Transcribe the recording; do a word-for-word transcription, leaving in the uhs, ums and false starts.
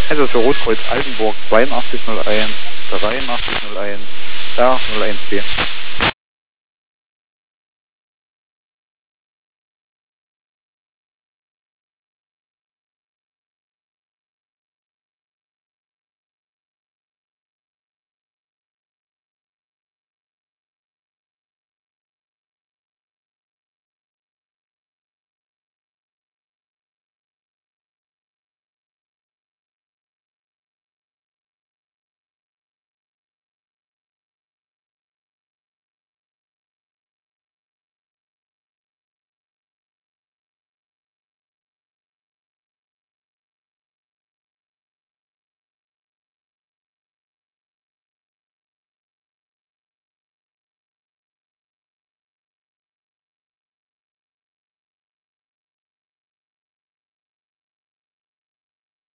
Also für Rotkreuz Altenburg zweiundachtzig null eins, dreiundachtzig null eins, R null eins B.